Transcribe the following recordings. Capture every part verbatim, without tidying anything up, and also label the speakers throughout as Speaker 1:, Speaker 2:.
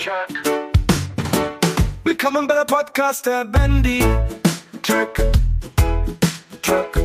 Speaker 1: Truck. Willkommen bei der Podcast der Bandy Truck. Truck.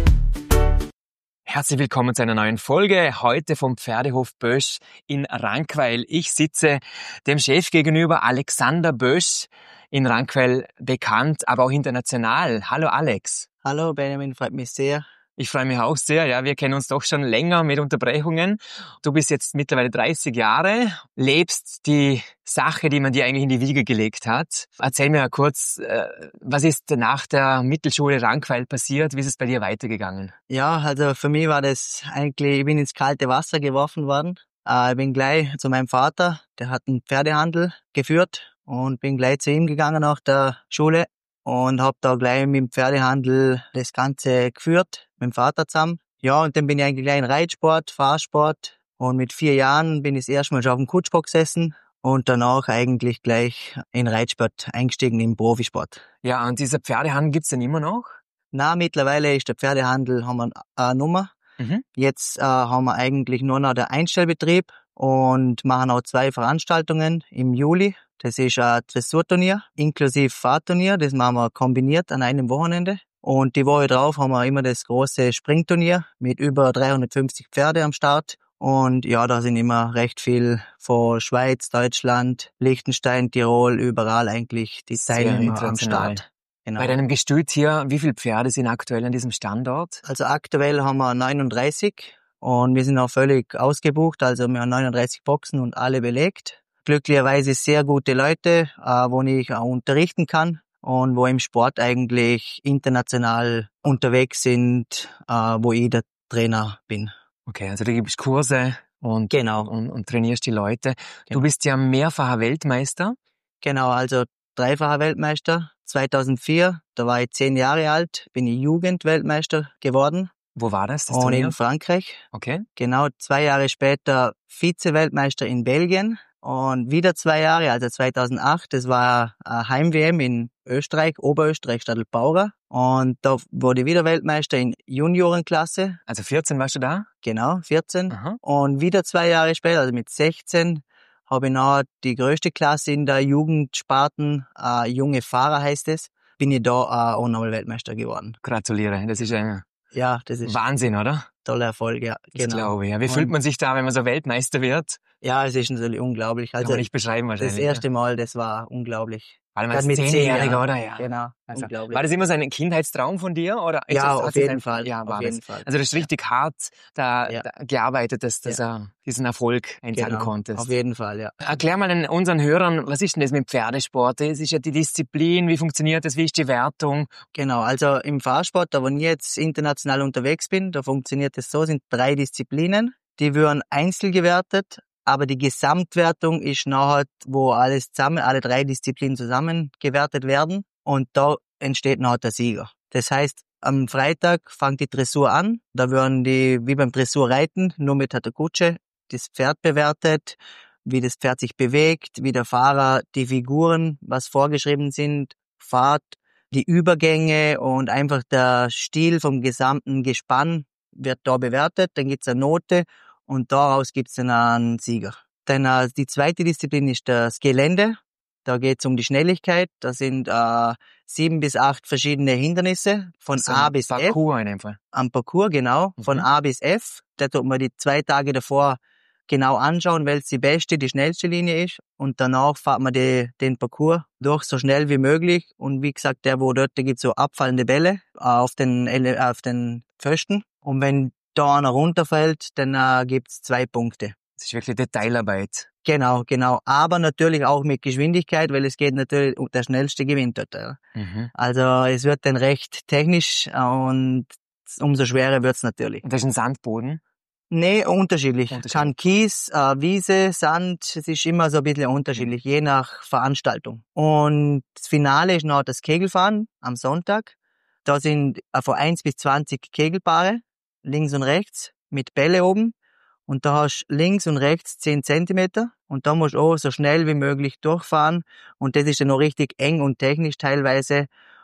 Speaker 2: Herzlich willkommen zu einer neuen Folge, heute vom Pferdehof Bösch in Rankweil. Ich sitze dem Chef gegenüber, Alexander Bösch, in Rankweil bekannt, aber auch international. Hallo Alex.
Speaker 3: Hallo Benjamin, freut mich sehr.
Speaker 2: Ich freue mich auch sehr, ja, wir kennen uns doch schon länger mit Unterbrechungen. Du bist jetzt mittlerweile dreißig Jahre, lebst die Sache, die man dir eigentlich in die Wiege gelegt hat. Erzähl mir kurz, was ist nach der Mittelschule Rankweil passiert? Wie ist es bei dir weitergegangen?
Speaker 3: Ja, also für mich war das eigentlich, ich bin ins kalte Wasser geworfen worden. Ich bin gleich zu meinem Vater, der hat einen Pferdehandel geführt und bin gleich zu ihm gegangen nach der Schule. Und hab da gleich mit dem Pferdehandel das Ganze geführt, mit dem Vater zusammen. Ja, und dann bin ich eigentlich gleich in Reitsport, Fahrsport. Und mit vier Jahren bin ich das erste Mal schon auf dem Kutschbock gesessen. Und danach eigentlich gleich in Reitsport eingestiegen, im Profisport.
Speaker 2: Ja, und dieser Pferdehandel gibt's denn immer noch?
Speaker 3: Na, mittlerweile ist der Pferdehandel, haben wir eine Nummer. Mhm. Jetzt äh, haben wir eigentlich nur noch den Einstellbetrieb und machen auch zwei Veranstaltungen im Juli. Das ist ein Dressurturnier inklusive Fahrturnier. Das machen wir kombiniert an einem Wochenende. Und die Woche drauf haben wir immer das große Springturnier mit über dreihundertfünfzig Pferde am Start. Und ja, da sind immer recht viel von Schweiz, Deutschland, Liechtenstein, Tirol, überall eigentlich die Teilnehmer am Start. Genau.
Speaker 2: Bei deinem Gestüt hier, wie viele Pferde sind aktuell an diesem Standort?
Speaker 3: Also aktuell haben wir neununddreißig und wir sind auch völlig ausgebucht. Also wir haben neununddreißig Boxen und alle belegt. Glücklicherweise sehr gute Leute, äh, wo ich auch unterrichten kann und wo im Sport eigentlich international unterwegs sind, äh, wo ich der Trainer bin.
Speaker 2: Okay, also du gibst Kurse und,
Speaker 3: genau.
Speaker 2: und, und trainierst die Leute.
Speaker 3: Genau.
Speaker 2: Du bist ja mehrfacher Weltmeister.
Speaker 3: Genau, also dreifacher Weltmeister. zweitausendvier, da war ich zehn Jahre alt, bin ich Jugendweltmeister geworden.
Speaker 2: Wo war das? das
Speaker 3: und
Speaker 2: Turnier?
Speaker 3: In Frankreich.
Speaker 2: Okay.
Speaker 3: Genau, zwei Jahre später Vize-Weltmeister in Belgien. Und wieder zwei Jahre, also zweitausendacht, das war eine Heim-W M in Österreich, Oberösterreich, Stadelpaura. Und da wurde ich wieder Weltmeister in Juniorenklasse.
Speaker 2: Also vierzehn warst du da?
Speaker 3: Genau, vierzehn.
Speaker 2: Aha.
Speaker 3: Und wieder zwei Jahre später, also mit sechzehn, habe ich noch die größte Klasse in der Jugendsparten, äh, junge Fahrer heißt es, bin ich da äh, auch nochmal Weltmeister geworden.
Speaker 2: Gratuliere, das ist ein
Speaker 3: ja, das ist
Speaker 2: Wahnsinn, oder?
Speaker 3: Toller Erfolg, ja.
Speaker 2: Das
Speaker 3: genau.
Speaker 2: glaube ich. Ja. Wie
Speaker 3: Und
Speaker 2: fühlt man sich da, wenn man so Weltmeister wird?
Speaker 3: Ja, es ist natürlich unglaublich. Also
Speaker 2: Kann man nicht beschreiben wahrscheinlich.
Speaker 3: Das erste Mal, das war unglaublich.
Speaker 2: Vor allem als Zehnjähriger, oder? Ja.
Speaker 3: Genau,
Speaker 2: also,
Speaker 3: unglaublich.
Speaker 2: War das immer so ein Kindheitstraum von dir? Oder
Speaker 3: ja,
Speaker 2: das,
Speaker 3: auf jeden
Speaker 2: ein,
Speaker 3: Fall.
Speaker 2: Ja, war
Speaker 3: auf jeden
Speaker 2: das.
Speaker 3: Fall.
Speaker 2: Also das ist richtig ja. hart da,
Speaker 3: ja.
Speaker 2: da gearbeitet, dass, dass
Speaker 3: ja.
Speaker 2: er diesen Erfolg einzahlen
Speaker 3: genau.
Speaker 2: konntest.
Speaker 3: Auf jeden Fall, ja.
Speaker 2: Erklär mal den, unseren Hörern, was ist denn das mit Pferdesport? Das ist ja die Disziplin, wie funktioniert das, wie ist die Wertung?
Speaker 3: Genau, also im Fahrsport, da wo ich jetzt international unterwegs bin, da funktioniert es so, sind drei Disziplinen, die werden einzeln gewertet. Aber die Gesamtwertung ist nachher, wo alles zusammen, alle drei Disziplinen zusammen gewertet werden. Und da entsteht nachher der Sieger. Das heißt, am Freitag fängt die Dressur an. Da werden die, wie beim Dressurreiten, nur mit der Kutsche, das Pferd bewertet, wie das Pferd sich bewegt, wie der Fahrer die Figuren, was vorgeschrieben sind, Fahrt, die Übergänge und einfach der Stil vom gesamten Gespann wird da bewertet. Dann gibt's eine Note. Und daraus gibt's dann einen Sieger. Dann äh, die zweite Disziplin ist das Gelände. Da geht's um die Schnelligkeit. Da sind äh, sieben bis acht verschiedene Hindernisse von
Speaker 2: so
Speaker 3: A bis
Speaker 2: Parcours
Speaker 3: F.
Speaker 2: Parcours in dem Fall.
Speaker 3: Am Parcours, genau.
Speaker 2: Mhm.
Speaker 3: Von A bis F. Da tut man die zwei Tage davor genau anschauen, welches die beste, die schnellste Linie ist. Und danach fährt man die, den Parcours durch so schnell wie möglich. Und wie gesagt, der wo dort, da gibt's so abfallende Bälle auf den, auf den Pfosten. Und wenn da einer runterfällt, dann äh, gibt's zwei Punkte.
Speaker 2: Das ist wirklich Detailarbeit.
Speaker 3: Genau, genau. Aber natürlich auch mit Geschwindigkeit, weil es geht natürlich, der Schnellste gewinnt dort. Ja. Mhm. Also es wird dann recht technisch und umso schwerer wird's natürlich.
Speaker 2: Und das ist ein Sandboden?
Speaker 3: Nee, unterschiedlich.
Speaker 2: unterschiedlich.
Speaker 3: Kann Kies, äh, Wiese, Sand, es ist immer so ein bisschen unterschiedlich, mhm. je nach Veranstaltung. Und das Finale ist noch das Kegelfahren am Sonntag. Da sind äh, von eins bis zwanzig Kegelpaare, links und rechts, mit Bälle oben. Und da hast du links und rechts zehn Zentimeter. Und da musst du auch so schnell wie möglich durchfahren. Und das ist dann noch richtig eng und technisch teilweise.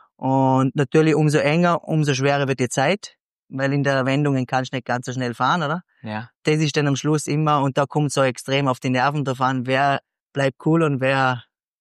Speaker 3: Und natürlich umso enger, umso schwerer wird die Zeit. Weil in der Wendungen kannst du nicht ganz so schnell fahren, oder?
Speaker 2: Ja.
Speaker 3: Das ist dann am Schluss immer, und da kommt so extrem auf die Nerven drauf an, wer bleibt cool und wer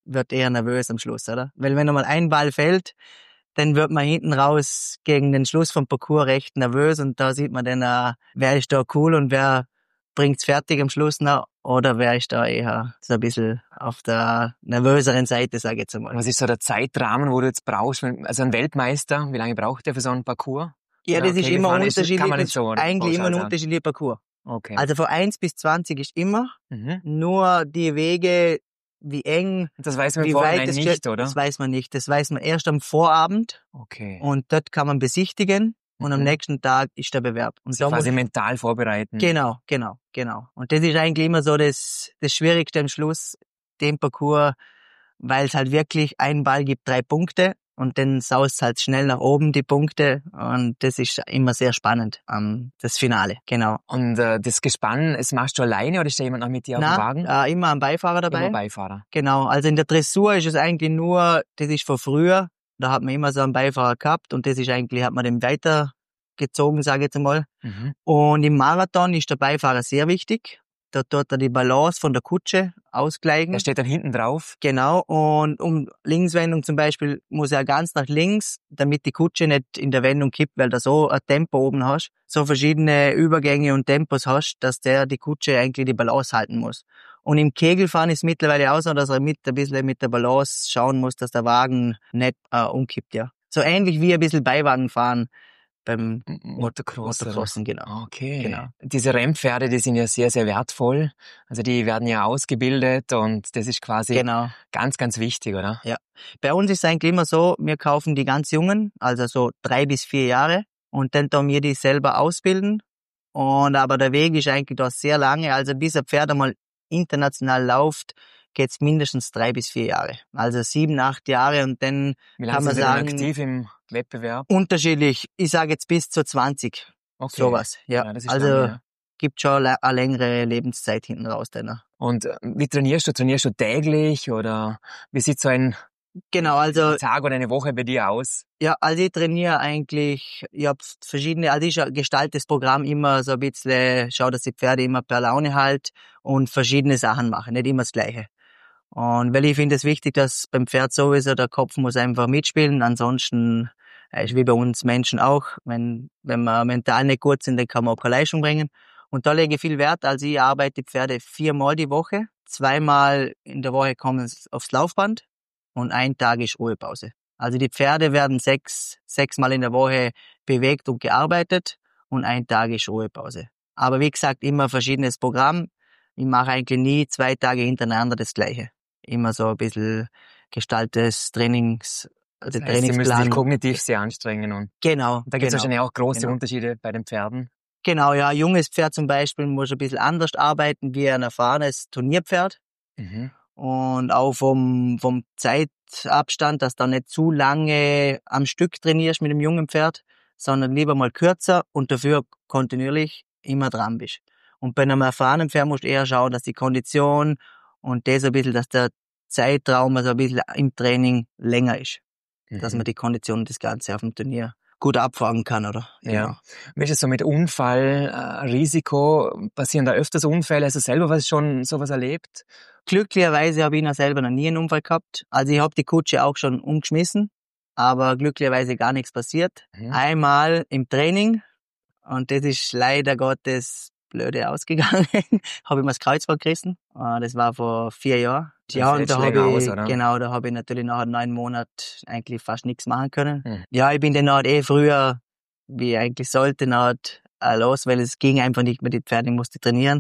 Speaker 3: wird eher nervös am Schluss, oder? Weil wenn einmal ein Ball fällt, dann wird man hinten raus gegen den Schluss vom Parcours recht nervös und da sieht man dann, äh, wer ist da cool und wer bringt's fertig am Schluss noch oder wer ist da eher so ein bisschen auf der nervöseren Seite, sage ich jetzt einmal.
Speaker 2: Was ist so der Zeitrahmen, wo du jetzt brauchst? Also ein Weltmeister, wie lange braucht der für so einen Parcours?
Speaker 3: Ja, das
Speaker 2: Oder
Speaker 3: ist immer
Speaker 2: Kegelfahren ist-
Speaker 3: unterschiedlich.
Speaker 2: kann man
Speaker 3: Das
Speaker 2: nicht so
Speaker 3: ist eigentlich immer ein
Speaker 2: pauschal sagen.
Speaker 3: unterschiedlicher Parcours.
Speaker 2: Okay.
Speaker 3: Also von eins bis zwanzig ist immer,
Speaker 2: Mhm.
Speaker 3: nur die Wege, wie eng,
Speaker 2: Das weiß man im
Speaker 3: wie
Speaker 2: Vorhinein
Speaker 3: weit es
Speaker 2: nicht,
Speaker 3: steht,
Speaker 2: oder?
Speaker 3: das weiß man nicht. Das weiß man erst am Vorabend
Speaker 2: Okay.
Speaker 3: und dort kann man besichtigen und am
Speaker 2: Mhm.
Speaker 3: nächsten Tag ist der Bewerb. Und
Speaker 2: Sich
Speaker 3: da
Speaker 2: quasi
Speaker 3: muss,
Speaker 2: mental vorbereiten.
Speaker 3: genau, genau, genau. Und das ist eigentlich immer so das, das Schwierigste am Schluss, den Parcours, weil es halt wirklich einen Ball gibt, drei Punkte und dann saust halt schnell nach oben die Punkte und das ist immer sehr spannend, ähm, das Finale, genau.
Speaker 2: Und äh, das Gespann, es machst du alleine oder ist da jemand noch mit dir auf dem
Speaker 3: Na,
Speaker 2: Wagen?
Speaker 3: äh, immer ein Beifahrer dabei.
Speaker 2: Immer Beifahrer.
Speaker 3: Genau, also in der Dressur ist es eigentlich nur, das ist von früher, da hat man immer so einen Beifahrer gehabt und das ist eigentlich, hat man den weitergezogen, sage ich jetzt einmal.
Speaker 2: Mhm.
Speaker 3: Und im Marathon ist der Beifahrer sehr wichtig. Da tut er die Balance von der Kutsche ausgleichen.
Speaker 2: Der steht dann hinten drauf.
Speaker 3: Genau, und um Linkswendung zum Beispiel muss er ganz nach links, damit die Kutsche nicht in der Wendung kippt, weil du so ein Tempo oben hast, so verschiedene Übergänge und Tempos hast, dass der die Kutsche eigentlich die Balance halten muss. Und im Kegelfahren ist mittlerweile auch so, dass er mit ein bisschen mit der Balance schauen muss, dass der Wagen nicht äh, umkippt, ja. So ähnlich wie ein bisschen Beiwagenfahren beim
Speaker 2: M- Motocross. oder?
Speaker 3: Motocrossen, genau.
Speaker 2: Okay.
Speaker 3: Genau.
Speaker 2: Diese Rennpferde, die sind ja sehr, sehr wertvoll. Also die werden ja ausgebildet und das ist quasi
Speaker 3: Genau.
Speaker 2: ganz, ganz wichtig, oder?
Speaker 3: Ja. Bei uns ist es eigentlich immer so, wir kaufen die ganz Jungen, also so drei bis vier Jahre, und dann tun wir die selber ausbilden. Und aber der Weg ist eigentlich da sehr lange, also bis ein Pferd einmal international läuft, geht's mindestens drei bis vier Jahre. Also sieben, acht Jahre und dann
Speaker 2: Wie
Speaker 3: kann
Speaker 2: lange
Speaker 3: man
Speaker 2: sind Sie denn
Speaker 3: sagen,
Speaker 2: aktiv im Wettbewerb?
Speaker 3: unterschiedlich. Ich sage jetzt bis zu zwanzig,
Speaker 2: Okay.
Speaker 3: sowas. Ja,
Speaker 2: Ja, das ist
Speaker 3: also
Speaker 2: lange, ja.
Speaker 3: gibt schon le- eine längere Lebenszeit hinten raus. Dann.
Speaker 2: Und äh, wie trainierst du? Trainierst du täglich oder wie sieht so ein
Speaker 3: Genau, also
Speaker 2: Tag oder eine Woche bei dir aus?
Speaker 3: ja, also ich trainiere eigentlich, ich habe verschiedene, also ich gestalte das Programm immer so ein bisschen, schau, dass die Pferde immer per Laune halt und verschiedene Sachen machen, nicht immer das Gleiche. Und weil ich finde es wichtig, dass beim Pferd sowieso der Kopf muss einfach mitspielen, ansonsten äh, ist wie bei uns Menschen auch, wenn, wenn wir mental nicht gut sind, dann kann man auch keine Leistung bringen. Und da lege ich viel Wert, also ich arbeite die Pferde viermal die Woche, zweimal in der Woche kommen sie aufs Laufband und ein Tag ist Ruhepause. Also die Pferde werden sechs, sechsmal in der Woche bewegt und gearbeitet und ein Tag ist Ruhepause. Aber wie gesagt, immer verschiedenes Programm. Ich mache eigentlich nie zwei Tage hintereinander das Gleiche. Immer so ein bisschen gestaltetes Trainings,
Speaker 2: Das
Speaker 3: also
Speaker 2: heißt, Sie müssen sich
Speaker 3: Trainingsplan.
Speaker 2: kognitiv sehr anstrengen und
Speaker 3: Genau.
Speaker 2: da gibt es
Speaker 3: genau.
Speaker 2: wahrscheinlich auch große
Speaker 3: genau.
Speaker 2: Unterschiede bei den Pferden.
Speaker 3: Genau, ja. Ein junges Pferd zum Beispiel muss ein bisschen anders arbeiten wie ein erfahrenes Turnierpferd.
Speaker 2: Mhm.
Speaker 3: Und auch vom, vom Zeitabstand, dass du nicht zu lange am Stück trainierst mit dem jungen Pferd, sondern lieber mal kürzer und dafür kontinuierlich immer dran bist. Und bei einem erfahrenen Pferd musst du eher schauen, dass die Kondition und das ein bisschen, dass der Zeitraum also ein bisschen im Training länger ist.
Speaker 2: Mhm.
Speaker 3: Dass man die Kondition und das Ganze auf dem Turnier gut abfangen kann, oder?
Speaker 2: Ja. Wie ist es so mit Unfall, äh, Risiko? Passieren da öfters Unfälle? Hast du selber was schon sowas erlebt?
Speaker 3: Glücklicherweise habe ich noch selber noch nie einen Unfall gehabt. Also ich habe die Kutsche auch schon umgeschmissen, aber glücklicherweise gar nichts passiert.
Speaker 2: Mhm.
Speaker 3: Einmal im Training, und das ist leider Gottes blöde ausgegangen, habe ich mir das Kreuzband gerissen. Äh, Das war vor vier Jahren.
Speaker 2: Das
Speaker 3: Ja, und
Speaker 2: fällt
Speaker 3: da habe
Speaker 2: länger
Speaker 3: ich,
Speaker 2: aus, oder?
Speaker 3: genau, da habe ich natürlich nach neun Monaten eigentlich fast nichts machen können.
Speaker 2: Mhm.
Speaker 3: Ja, ich bin dann halt eh früher, wie ich eigentlich sollte, halt äh, los, weil es ging einfach nicht mehr, die Pferde, ich musste trainieren.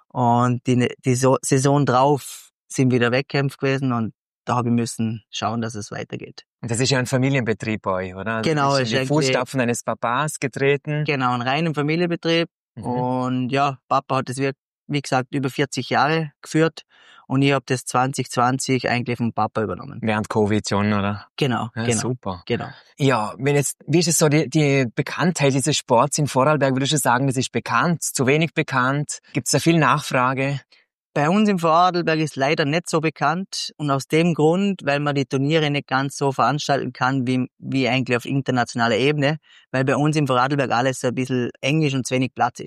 Speaker 3: Und die, die so Saison drauf sind wieder Wettkämpfe gewesen und da habe ich müssen schauen, dass es weitergeht.
Speaker 2: Und das ist ja ein Familienbetrieb bei euch, oder? Also
Speaker 3: Genau,
Speaker 2: du bist
Speaker 3: ist
Speaker 2: in die
Speaker 3: eigentlich-
Speaker 2: Fußstapfen eines Papas getreten.
Speaker 3: Genau, ein reiner Familienbetrieb.
Speaker 2: Mhm.
Speaker 3: Und ja, Papa hat das, wie, wie gesagt, über vierzig Jahre geführt und ich habe das zwanzig zwanzig eigentlich vom Papa übernommen.
Speaker 2: Während Covid schon, oder?
Speaker 3: Genau,
Speaker 2: Ja,
Speaker 3: genau,
Speaker 2: super.
Speaker 3: genau.
Speaker 2: Ja, wenn jetzt, wie ist es so, die, die Bekanntheit dieses Sports in Vorarlberg, würdest du sagen, das ist bekannt, zu wenig bekannt? Gibt es da viel Nachfrage?
Speaker 3: Bei uns im Vorarlberg ist leider nicht so bekannt und aus dem Grund, weil man die Turniere nicht ganz so veranstalten kann wie, wie eigentlich auf internationaler Ebene, weil bei uns im Vorarlberg alles so ein bisschen eng ist und zu wenig Platz ist.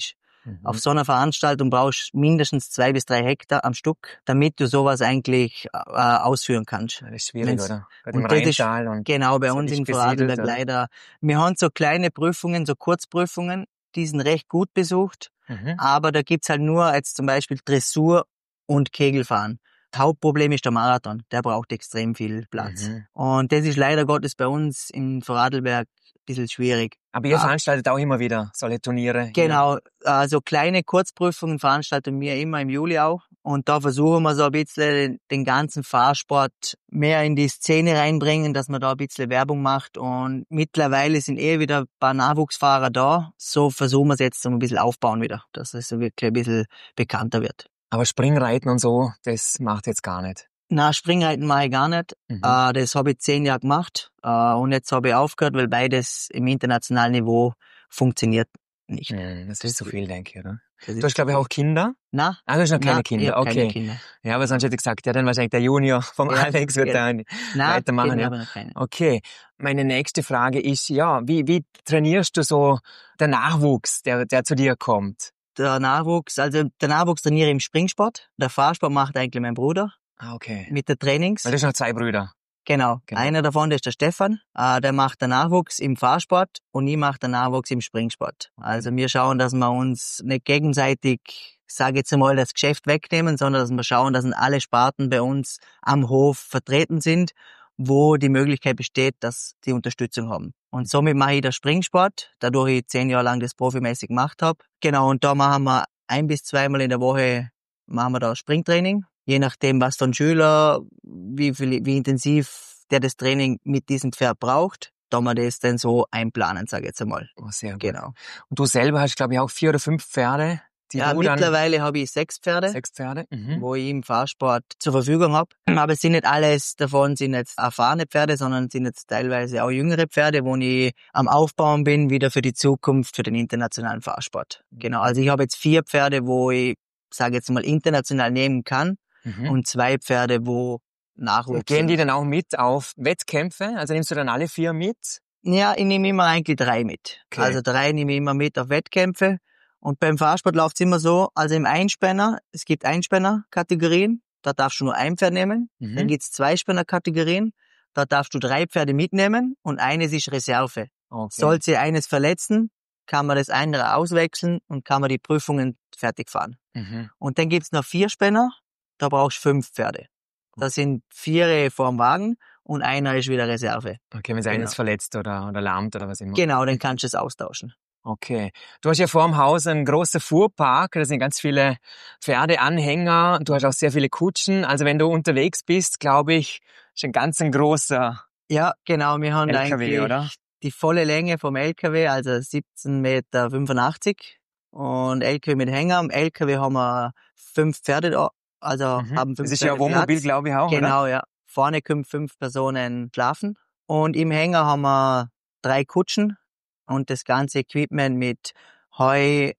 Speaker 2: Mhm.
Speaker 3: Auf so einer Veranstaltung brauchst du mindestens zwei bis drei Hektar am Stück, damit du sowas eigentlich äh, ausführen kannst.
Speaker 2: Ja, das ist schwierig,
Speaker 3: Wenn's-
Speaker 2: oder? Gerade im
Speaker 3: Und das ist
Speaker 2: Rheintal und
Speaker 3: genau bei
Speaker 2: so
Speaker 3: uns
Speaker 2: dicht
Speaker 3: in
Speaker 2: besiedelt,
Speaker 3: Vorarlberg
Speaker 2: oder?
Speaker 3: leider. Wir haben so kleine Prüfungen, so Kurzprüfungen, die sind recht gut besucht,
Speaker 2: Mhm.
Speaker 3: aber da gibt's halt nur jetzt zum Beispiel Dressur und Kegelfahren. Hauptproblem ist der Marathon, der braucht extrem viel Platz.
Speaker 2: Mhm.
Speaker 3: Und das ist leider Gottes bei uns in Vorarlberg ein bisschen schwierig.
Speaker 2: Aber ihr
Speaker 3: Ah,
Speaker 2: veranstaltet auch immer wieder solche Turniere hier.
Speaker 3: Genau, also kleine Kurzprüfungen veranstalten wir immer im Juli auch. Und da versuchen wir so ein bisschen den ganzen Fahrsport mehr in die Szene reinbringen, dass man da ein bisschen Werbung macht. Und mittlerweile sind eh wieder ein paar Nachwuchsfahrer da. So versuchen wir es jetzt so ein bisschen aufbauen wieder, dass es so wirklich ein bisschen bekannter wird.
Speaker 2: Aber Springreiten und so, das macht jetzt gar nicht.
Speaker 3: Na, Springreiten mache ich gar nicht.
Speaker 2: Mhm.
Speaker 3: Äh, das habe ich zehn Jahre gemacht. Äh, und jetzt habe ich aufgehört, weil beides im internationalen Niveau funktioniert nicht.
Speaker 2: Mhm, das ist zu viel, denke ich, oder?
Speaker 3: Das
Speaker 2: Du
Speaker 3: ist
Speaker 2: hast, glaube ich, auch Kinder?
Speaker 3: Na,
Speaker 2: Ah, du hast noch
Speaker 3: na,
Speaker 2: keine
Speaker 3: ich
Speaker 2: Kinder,
Speaker 3: hab keine
Speaker 2: okay.
Speaker 3: Kinder.
Speaker 2: Ja, aber sonst hätte ich gesagt, ja, dann wahrscheinlich der Junior vom
Speaker 3: Ja,
Speaker 2: Alex wird
Speaker 3: ja.
Speaker 2: da
Speaker 3: Na,
Speaker 2: weitermachen.
Speaker 3: Kinder
Speaker 2: Ja.
Speaker 3: habe ich noch keine.
Speaker 2: Okay, meine nächste Frage ist, ja, wie, wie trainierst du so der Nachwuchs, der, der zu dir kommt?
Speaker 3: Der Nachwuchs, also der Nachwuchs trainiere ich im Springsport. Der Fahrsport macht eigentlich mein Bruder
Speaker 2: Ah, okay.
Speaker 3: mit der Trainings.
Speaker 2: Weil du hast noch zwei Brüder.
Speaker 3: Genau.
Speaker 2: Genau.
Speaker 3: Einer davon, der ist der Stefan. Äh, der macht den Nachwuchs im Fahrsport und ich mache den Nachwuchs im Springsport. Also wir schauen, dass wir uns nicht gegenseitig, sage jetzt einmal, das Geschäft wegnehmen, sondern dass wir schauen, dass alle Sparten bei uns am Hof vertreten sind, wo die Möglichkeit besteht, dass die Unterstützung haben. Und somit mache ich den Springsport, dadurch ich zehn Jahre lang das profimäßig gemacht habe. Genau, und da machen wir ein bis zweimal in der Woche machen wir da Springtraining. Je nachdem, was für ein Schüler, wie viel, wie intensiv der das Training mit diesem Pferd braucht, da wir das dann so einplanen, sage ich jetzt einmal.
Speaker 2: Oh, sehr gut.
Speaker 3: Genau.
Speaker 2: Und du selber hast, glaube ich, auch vier oder fünf Pferde, die
Speaker 3: Ja,
Speaker 2: du dann...
Speaker 3: mittlerweile habe ich sechs Pferde,
Speaker 2: Sechs Pferde? Mhm.
Speaker 3: wo ich im Fahrsport zur Verfügung habe. Aber es sind nicht alles davon sind jetzt erfahrene Pferde, sondern sind jetzt teilweise auch jüngere Pferde, wo ich am Aufbauen bin, wieder für die Zukunft, für den internationalen Fahrsport. Genau, also ich habe jetzt vier Pferde, wo ich, sage jetzt mal, international nehmen kann
Speaker 2: Mhm.
Speaker 3: und zwei Pferde, wo Nachwuchs
Speaker 2: Und gehen die
Speaker 3: sind.
Speaker 2: dann auch mit auf Wettkämpfe? Also nimmst du dann alle vier mit?
Speaker 3: Ja, ich nehme immer eigentlich drei mit.
Speaker 2: Okay.
Speaker 3: Also drei nehme ich immer mit auf Wettkämpfe. Und beim Fahrsport läuft's immer so, also im Einspänner, es gibt Einspänner-Kategorien, da darfst du nur ein Pferd nehmen.
Speaker 2: Mhm.
Speaker 3: Dann gibt's Zweispänner-Kategorien, da darfst du drei Pferde mitnehmen und eines ist Reserve.
Speaker 2: Okay.
Speaker 3: Sollte sie eines verletzen, kann man das andere auswechseln und kann man die Prüfungen fertig fahren.
Speaker 2: Mhm.
Speaker 3: Und dann gibt's noch Vierspänner, da brauchst du fünf Pferde. Da sind vier vorm Wagen und einer ist wieder Reserve.
Speaker 2: Okay, wenn sich eines
Speaker 3: Genau.
Speaker 2: verletzt oder, oder lahmt oder was immer.
Speaker 3: Genau, dann kannst du es austauschen.
Speaker 2: Okay. Du hast ja vor dem Haus einen großen Fuhrpark, da sind ganz viele Pferdeanhänger, du hast auch sehr viele Kutschen. Also wenn du unterwegs bist, glaube ich, ist ein ganz ein großer
Speaker 3: Ja, genau, wir haben
Speaker 2: L K W,
Speaker 3: eigentlich
Speaker 2: oder?
Speaker 3: die volle Länge vom L K W, also siebzehn Meter fünfundachtzig und L K W mit Hänger. Am L K W haben wir fünf Pferde da, also
Speaker 2: Mhm.
Speaker 3: haben fünf
Speaker 2: Das ist ja ein
Speaker 3: Pferde
Speaker 2: Wohnmobil,
Speaker 3: Platz.
Speaker 2: glaube ich auch, oder?
Speaker 3: Genau, ja. Vorne können fünf Personen schlafen und im Hänger haben wir drei Kutschen und das ganze Equipment mit Heu,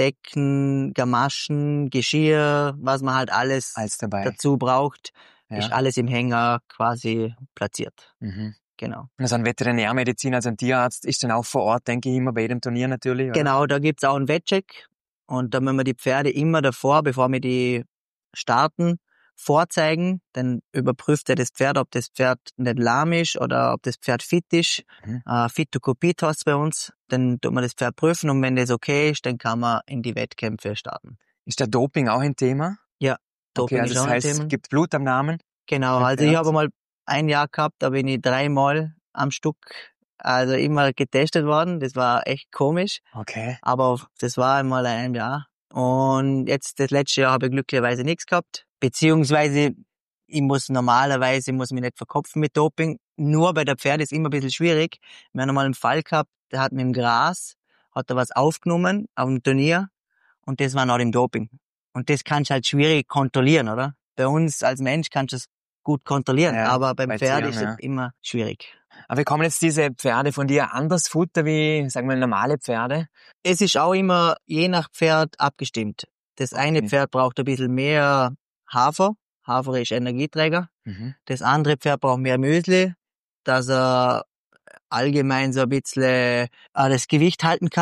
Speaker 3: Decken, Gamaschen, Geschirr, was man halt alles
Speaker 2: Alles dabei.
Speaker 3: dazu braucht,
Speaker 2: Ja.
Speaker 3: ist alles im Hänger quasi platziert.
Speaker 2: Mhm.
Speaker 3: Genau.
Speaker 2: Und so ein Veterinärmediziner, also ein Tierarzt ist dann auch vor Ort, denke ich, immer bei jedem Turnier natürlich, oder?
Speaker 3: Genau, da gibt's auch einen Wettcheck und da müssen wir die Pferde immer davor, bevor wir die starten, vorzeigen. Dann überprüft er das Pferd, ob das Pferd nicht lahm ist oder ob das Pferd fit ist.
Speaker 2: Mhm.
Speaker 3: Äh, fit to compete heißt bei uns. Dann tut man das Pferd prüfen und wenn das okay ist, dann kann man in die Wettkämpfe starten.
Speaker 2: Ist der Doping auch ein Thema?
Speaker 3: Ja, Doping
Speaker 2: Okay, also
Speaker 3: ist
Speaker 2: das
Speaker 3: auch ein
Speaker 2: heißt,
Speaker 3: Thema.
Speaker 2: es gibt Blutabnahmen.
Speaker 3: Genau,
Speaker 2: beim
Speaker 3: also ich
Speaker 2: Pferd.
Speaker 3: habe mal ein Jahr gehabt, da bin ich dreimal am Stück, also immer getestet worden. Das war echt komisch.
Speaker 2: Okay.
Speaker 3: Aber das war einmal ein Jahr. Und jetzt, das letzte Jahr habe ich glücklicherweise nichts gehabt. Beziehungsweise, ich muss normalerweise, ich muss mich nicht verkopfen mit Doping. Nur bei der Pferde ist immer ein bisschen schwierig. Wir haben einmal einen Fall gehabt, der hat mit dem Gras, hat er was aufgenommen auf dem Turnier. Und das war nach dem Doping. Und das kannst du halt schwierig kontrollieren, oder? Bei uns als Mensch kannst du es gut kontrollieren.
Speaker 2: Ja,
Speaker 3: aber beim
Speaker 2: bei
Speaker 3: Pferd
Speaker 2: Tieren,
Speaker 3: ist es
Speaker 2: ja.
Speaker 3: immer schwierig.
Speaker 2: Aber wie kommen jetzt diese Pferde von dir anders Futter wie, sagen wir, normale Pferde?
Speaker 3: Es ist auch immer je nach Pferd abgestimmt. Das eine
Speaker 2: Okay.
Speaker 3: Pferd braucht ein bisschen mehr Hafer. Hafer ist Energieträger.
Speaker 2: Mhm.
Speaker 3: Das andere Pferd braucht mehr Müsli, dass er allgemein so ein bisschen äh, das Gewicht halten kann.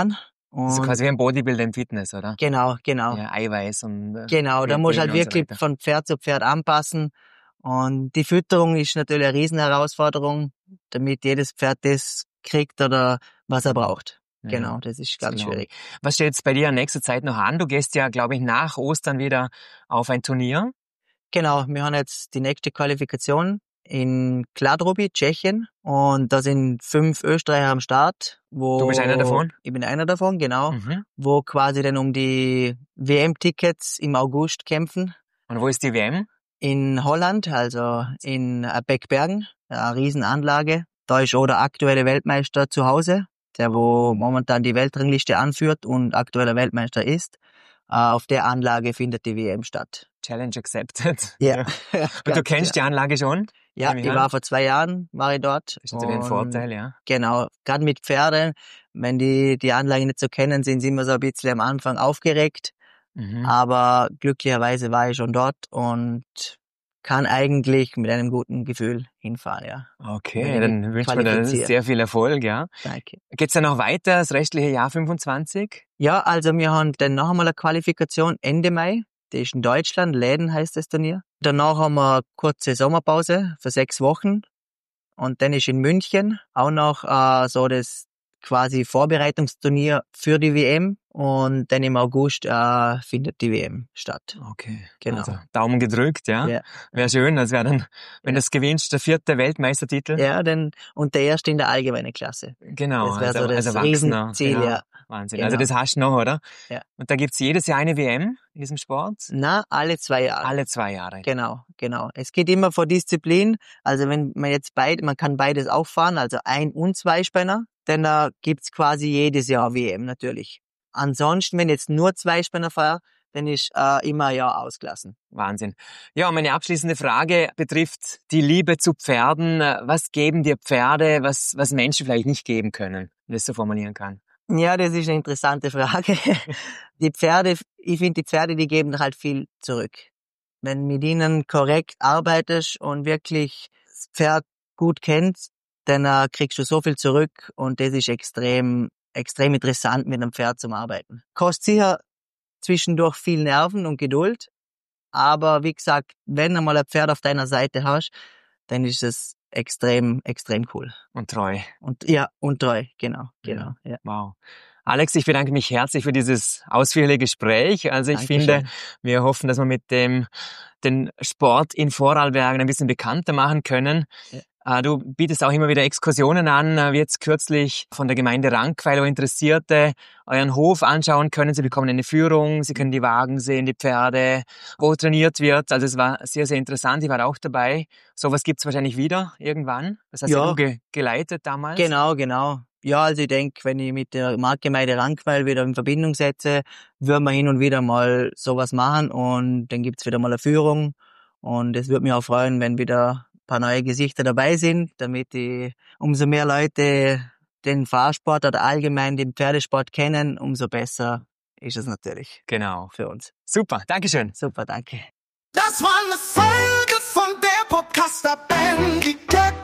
Speaker 2: Das ist
Speaker 3: Und
Speaker 2: quasi wie ein Bodybuilder im Fitness, oder?
Speaker 3: genau, genau.
Speaker 2: Ja, Eiweiß und äh,
Speaker 3: Genau, da musst du halt
Speaker 2: Protein und so
Speaker 3: wirklich
Speaker 2: weiter.
Speaker 3: von Pferd zu Pferd anpassen. Und die Fütterung ist natürlich eine Riesenherausforderung, damit jedes Pferd das kriegt oder was er braucht.
Speaker 2: Ja,
Speaker 3: Genau, das ist
Speaker 2: das
Speaker 3: ganz
Speaker 2: glaube
Speaker 3: schwierig.
Speaker 2: ich. Was steht jetzt bei dir in nächster Zeit noch an? Du gehst ja, glaube ich, nach Ostern wieder auf ein Turnier.
Speaker 3: Genau, wir haben jetzt die nächste Qualifikation in Kladruby, Tschechien. Und da sind fünf Österreicher am Start. Wo
Speaker 2: Du bist einer davon?
Speaker 3: Ich bin einer davon, genau.
Speaker 2: Mhm.
Speaker 3: Wo quasi dann um die W M-Tickets im August kämpfen.
Speaker 2: Und wo ist die W M?
Speaker 3: In Holland, also in Beckbergen, eine Riesenanlage. Da ist auch der aktuelle Weltmeister zu Hause, der wo momentan die Weltrangliste anführt und aktueller Weltmeister ist. Äh, auf der Anlage findet die W M statt.
Speaker 2: Challenge accepted.
Speaker 3: Ja.
Speaker 2: Und du kennst die Anlage schon?
Speaker 3: Ja,
Speaker 2: Nehme
Speaker 3: ich
Speaker 2: an.
Speaker 3: war vor zwei Jahren, war ich dort.
Speaker 2: Das ist natürlich ein
Speaker 3: Und
Speaker 2: Vorteil, ja.
Speaker 3: Genau, gerade mit Pferden, wenn die die Anlage nicht so kennen, sind sie immer so ein bisschen am Anfang aufgeregt.
Speaker 2: Mhm.
Speaker 3: Aber glücklicherweise war ich schon dort und kann eigentlich mit einem guten Gefühl hinfahren, ja.
Speaker 2: Okay,
Speaker 3: Wenn ich
Speaker 2: dann
Speaker 3: mich
Speaker 2: wünschen wir dir
Speaker 3: qualifiziere.
Speaker 2: sehr viel Erfolg, ja.
Speaker 3: Danke.
Speaker 2: Geht's dann noch weiter, das restliche Jahr fünfundzwanzig?
Speaker 3: Ja, also wir haben dann noch einmal eine Qualifikation Ende Mai. Die ist in Deutschland, Läden heißt das Turnier. Danach haben wir eine kurze Sommerpause für sechs Wochen. Und dann ist in München auch noch äh, so das quasi Vorbereitungsturnier für die W M. Und dann im August äh, findet die W M statt.
Speaker 2: Okay,
Speaker 3: Genau.
Speaker 2: also Daumen gedrückt, ja.
Speaker 3: Ja.
Speaker 2: Wäre schön, das wäre dann, wenn
Speaker 3: Ja.
Speaker 2: das gewinnst, der vierte Weltmeistertitel.
Speaker 3: Ja, dann, und der erste in der allgemeinen Klasse.
Speaker 2: Genau,
Speaker 3: Das wäre
Speaker 2: als,
Speaker 3: so
Speaker 2: als
Speaker 3: das
Speaker 2: Erwachsener.
Speaker 3: Riesenziel,
Speaker 2: genau.
Speaker 3: ja.
Speaker 2: Wahnsinn.
Speaker 3: Genau.
Speaker 2: Also das hast du noch, oder?
Speaker 3: Ja.
Speaker 2: Und da gibt's jedes Jahr eine W M in diesem Sport?
Speaker 3: Na, alle zwei Jahre.
Speaker 2: Alle zwei Jahre.
Speaker 3: Genau, genau. Es geht immer vor Disziplin. Also wenn man jetzt beid, man kann beides auch fahren, also Ein- und Zweispänner, dann da gibt's quasi jedes Jahr W M natürlich. Ansonsten, wenn jetzt nur Zweispänner fahre, dann ist äh, immer ein Jahr ausgelassen.
Speaker 2: Wahnsinn. Ja, und meine abschließende Frage betrifft die Liebe zu Pferden. Was geben dir Pferde, was, was Menschen vielleicht nicht geben können, wenn ich das so formulieren kann?
Speaker 3: Ja, das ist eine interessante Frage. Die Pferde, ich finde, die Pferde, die geben halt viel zurück. Wenn mit ihnen korrekt arbeitest und wirklich das Pferd gut kennst, dann äh, kriegst du so viel zurück und das ist extrem, extrem interessant, mit einem Pferd zu arbeiten. Kostet sicher zwischendurch viel Nerven und Geduld, aber wie gesagt, wenn du einmal ein Pferd auf deiner Seite hast, dann ist es extrem, extrem cool.
Speaker 2: Und treu.
Speaker 3: Und ja, und treu, genau, genau, ja.
Speaker 2: Wow. Alex, ich bedanke mich herzlich für dieses ausführliche Gespräch. Also ich
Speaker 3: Dankeschön.
Speaker 2: finde, wir hoffen, dass wir mit dem den Sport in Vorarlberg ein bisschen bekannter machen können.
Speaker 3: Ja.
Speaker 2: Äh, Du bietest auch immer wieder Exkursionen an, äh, wie jetzt kürzlich von der Gemeinde Rankweil, wo Interessierte euren Hof anschauen können. Sie bekommen eine Führung, sie können die Wagen sehen, die Pferde, wo trainiert wird. Also es war sehr, sehr interessant. Ich war auch dabei. Sowas gibt's wahrscheinlich wieder irgendwann. Das hast
Speaker 3: Ja.
Speaker 2: du ge geleitet damals.
Speaker 3: Genau, genau. Ja, also ich denke, wenn ich mit der Marktgemeinde Rankweil wieder in Verbindung setze, würden wir hin und wieder mal sowas machen und dann gibt's wieder mal eine Führung und es würde mich auch freuen, wenn wieder ein paar neue Gesichter dabei sind, damit die umso mehr Leute den Fahrsport oder allgemein den Pferdesport kennen, umso besser ist es natürlich
Speaker 2: Genau.
Speaker 3: für uns.
Speaker 2: Super, Dankeschön.
Speaker 3: Super, danke.
Speaker 1: Das war eine Folge von der Podcaster Bandit.